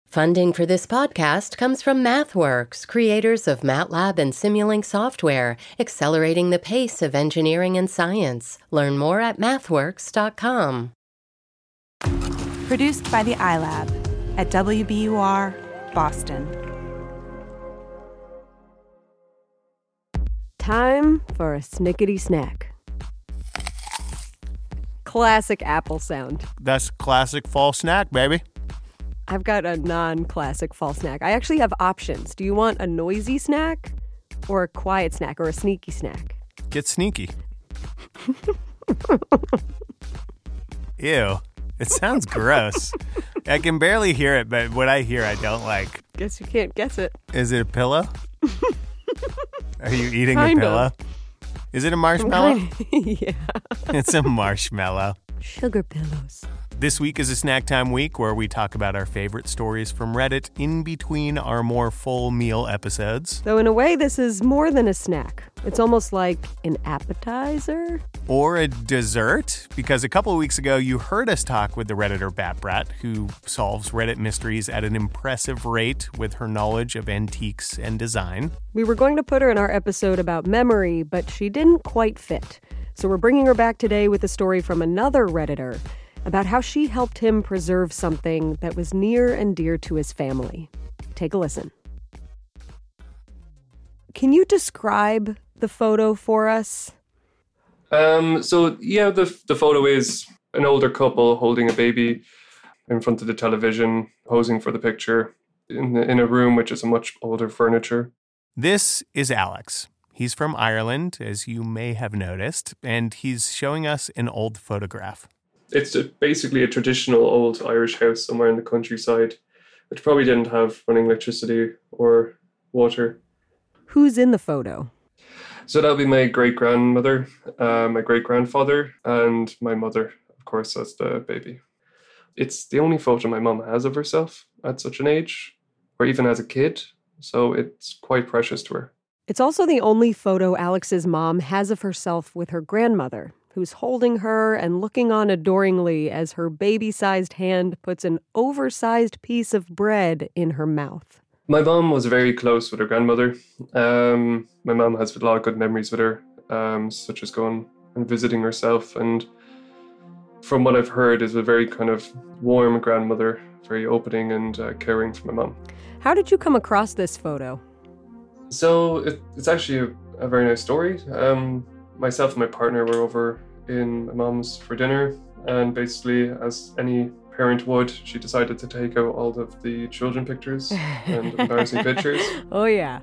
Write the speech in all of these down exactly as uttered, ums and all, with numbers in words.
Funding for this podcast comes from MathWorks, creators of MATLAB and Simulink software, accelerating the pace of engineering and science. Learn more at mathworks dot com. Produced by the iLab at W B U R, Boston. Time for a snickety snack. Classic Apple sound. That's classic fall snack, baby. I've got a non-classic fall snack. I actually have options. Do you want a noisy snack or a quiet snack or a sneaky snack? Get sneaky. Ew. It sounds gross. I can barely hear it, but what I hear I don't like. Guess you can't guess it. Is it a pillow? Are you eating kind a pillow? Of. Is it a marshmallow? Kind of, yeah. It's a marshmallow. Sugar pillows. This week is a Snack Time week where we talk about our favorite stories from Reddit in between our more full meal episodes. Though in a way, this is more than a snack. It's almost like an appetizer. Or a dessert, because a couple of weeks ago you heard us talk with the Redditor Batbrat, who solves Reddit mysteries at an impressive rate with her knowledge of antiques and design. We were going to put her in our episode about memory, but she didn't quite fit. So we're bringing her back today with a story from another Redditor about how she helped him preserve something that was near and dear to his family. Take a listen. Can you describe the photo for us? Um, so, yeah, the the photo is an older couple holding a baby in front of the television, posing for the picture in, the, in a room which is a much older furniture. This is Alex. He's from Ireland, as you may have noticed, and he's showing us an old photograph. It's a, basically a traditional old Irish house somewhere in the countryside, which probably didn't have running electricity or water. Who's in the photo? So that'll be my great-grandmother, uh, my great-grandfather, and my mother, of course, as the baby. It's the only photo my mum has of herself at such an age, or even as a kid, so it's quite precious to her. It's also the only photo Alex's mom has of herself with her grandmother, who's holding her and looking on adoringly as her baby-sized hand puts an oversized piece of bread in her mouth. My mom was very close with her grandmother. Um, my mom has a lot of good memories with her, um, such as going and visiting herself. And from what I've heard, is a very kind of warm grandmother, very opening and uh, caring for my mom. How did you come across this photo? So it, it's actually a, a very nice story. Um, myself and my partner were over in my mom's for dinner, and basically, as any parent would, she decided to take out all of the children pictures and embarrassing pictures. Oh, yeah.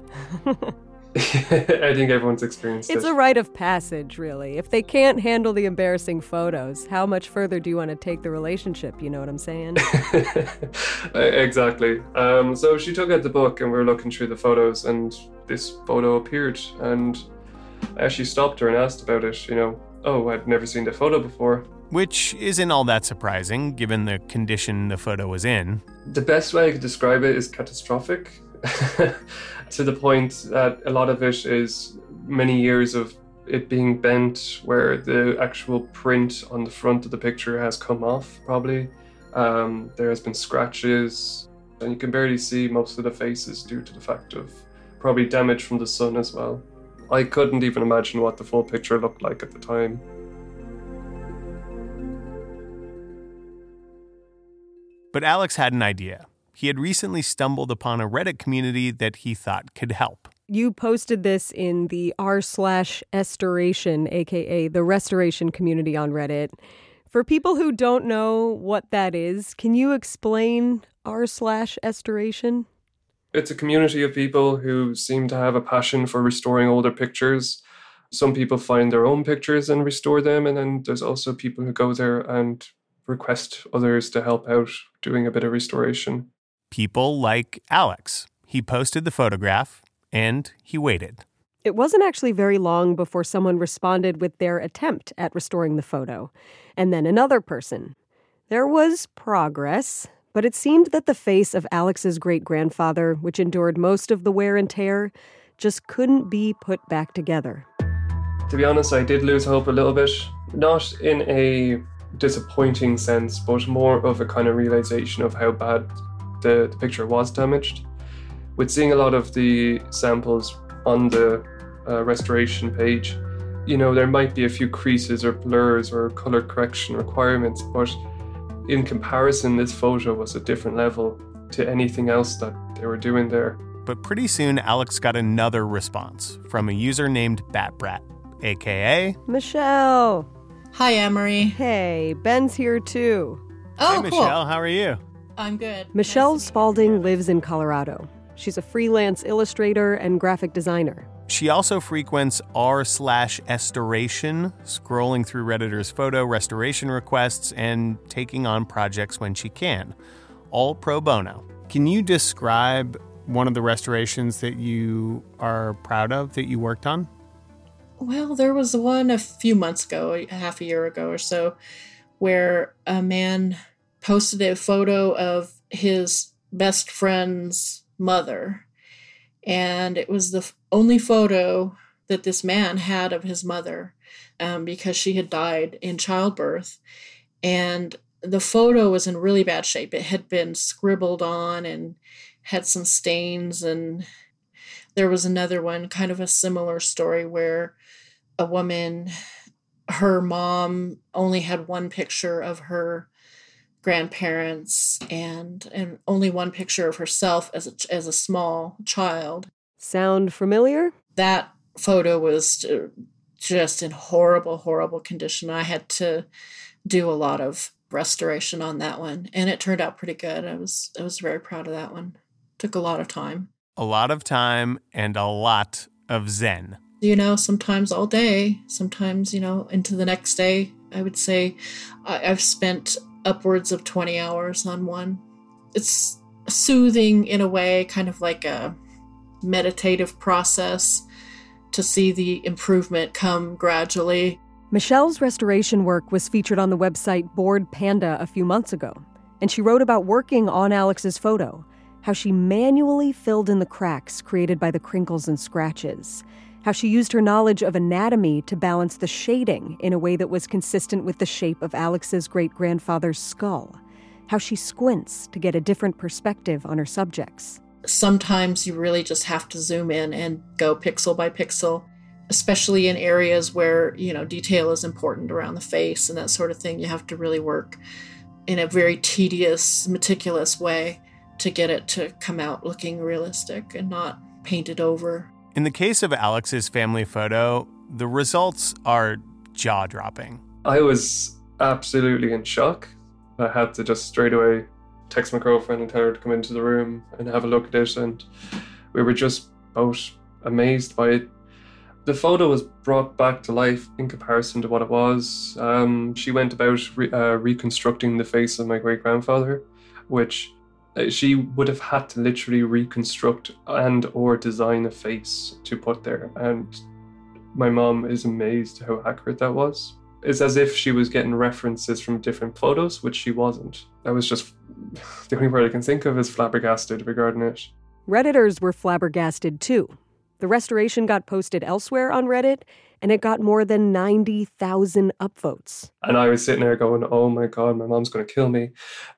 I think everyone's experienced It's it. a rite of passage, really. If they can't handle the embarrassing photos, how much further do you want to take the relationship? You know what I'm saying? Exactly. Um, so she took out the book and we were looking through the photos and this photo appeared, and I actually stopped her and asked about it. You know, oh, I'd never seen the photo before. Which isn't all that surprising, given the condition the photo was in. The best way I could describe it is catastrophic, to the point that a lot of it is many years of it being bent, where the actual print on the front of the picture has come off, probably. Um, there has been scratches, and you can barely see most of the faces due to the fact of probably damage from the sun as well. I couldn't even imagine what the full picture looked like at the time. But Alex had an idea. He had recently stumbled upon a Reddit community that he thought could help. You posted this in the r slash estoration, a k a the restoration community on Reddit. For people who don't know what that is, can you explain r slash estoration? It's a community of people who seem to have a passion for restoring older pictures. Some people find their own pictures and restore them, and then there's also people who go there and request others to help out doing a bit of restoration. People like Alex. He posted the photograph, and he waited. It wasn't actually very long before someone responded with their attempt at restoring the photo, and then another person. There was progress, but it seemed that the face of Alex's great-grandfather, which endured most of the wear and tear, just couldn't be put back together. To be honest, I did lose hope a little bit. Not in a disappointing sense, but more of a kind of realization of how bad the, the picture was damaged. With seeing a lot of the samples on the uh, restoration page, you know, there might be a few creases or blurs or color correction requirements, but in comparison, this photo was a different level to anything else that they were doing there. But pretty soon, Alex got another response from a user named Batbrat, a k a. Michelle. Hi, Emery. Hey, Ben's here too. Oh, Hey, cool. Michelle, how are you? I'm good. Michelle Nice to meet Spalding you. lives in Colorado. She's a freelance illustrator and graphic designer. She also frequents r slash estoration, scrolling through Redditor's photo restoration requests and taking on projects when she can, all pro bono. Can you describe one of the restorations that you are proud of that you worked on? Well, there was one a few months ago, a half a year ago or so, where a man posted a photo of his best friend's mother. And it was the f- only photo that this man had of his mother um, because she had died in childbirth. And the photo was in really bad shape. It had been scribbled on and had some stains. And there was another one, kind of a similar story, where a woman, her mom only had one picture of her grandparents and and only one picture of herself as a, as a small child. Sound familiar? That photo was just in horrible, horrible condition. I had to do a lot of restoration on that one, and it turned out pretty good. I was I was very proud of that one. Took a lot of time. A lot of time and a lot of zen. You know, sometimes all day, sometimes, you know, into the next day. I would say I, I've spent upwards of twenty hours on one. It's soothing in a way, kind of like a meditative process to see the improvement come gradually. Michelle's restoration work was featured on the website Bored Panda a few months ago, and she wrote about working on Alex's photo, how she manually filled in the cracks created by the crinkles and scratches, how she used her knowledge of anatomy to balance the shading in a way that was consistent with the shape of Alex's great-grandfather's skull, how she squints to get a different perspective on her subjects. Sometimes you really just have to zoom in and go pixel by pixel, especially in areas where, you know, detail is important around the face and that sort of thing. You have to really work in a very tedious, meticulous way to get it to come out looking realistic and not painted over. In the case of Alex's family photo, the results are jaw-dropping. I was absolutely in shock. I had to just straight away text my girlfriend and tell her to come into the room and have a look at it, and we were just both amazed by it. The photo was brought back to life in comparison to what it was. Um, she went about re- uh, reconstructing the face of my great-grandfather, which uh, she would have had to literally reconstruct and or design a face to put there. And my mom is amazed how accurate that was. It's as if she was getting references from different photos, which she wasn't. That was just the only word I can think of is flabbergasted regarding it. Redditors were flabbergasted too. The restoration got posted elsewhere on Reddit, and it got more than ninety thousand upvotes. And I was sitting there going, oh my God, my mom's going to kill me.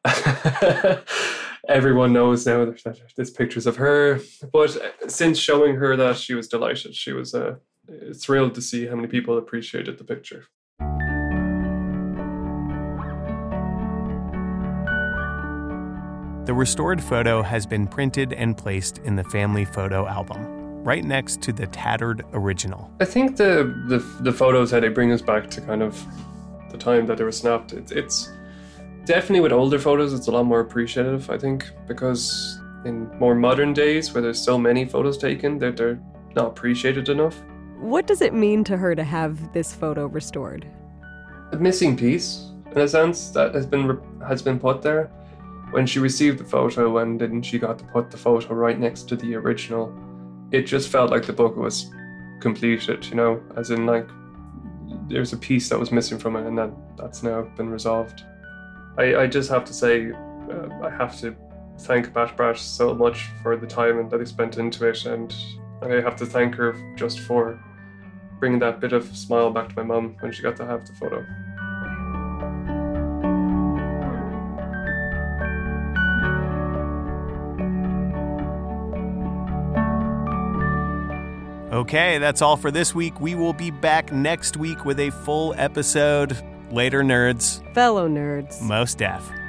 Everyone knows now that there's pictures of her. But since showing her that, she was delighted. She was uh, thrilled to see how many people appreciated the picture. The restored photo has been printed and placed in the family photo album, right next to the tattered original. I think the, the the photos, how they bring us back to kind of the time that they were snapped, it, it's definitely with older photos, it's a lot more appreciative, I think, because in more modern days where there's so many photos taken, that they're not appreciated enough. What does it mean to her to have this photo restored? A missing piece, in a sense, that has been has been put there. When she received the photo and then she got to put the photo right next to the original, it just felt like the book was completed, you know, as in like there's a piece that was missing from it and that, that's now been resolved. I, I just have to say, uh, I have to thank Batbrat so much for the time that he spent into it, and I have to thank her just for bringing that bit of smile back to my mum when she got to have the photo. Okay, that's all for this week. We will be back next week with a full episode. Later, nerds. Fellow nerds. Most Def.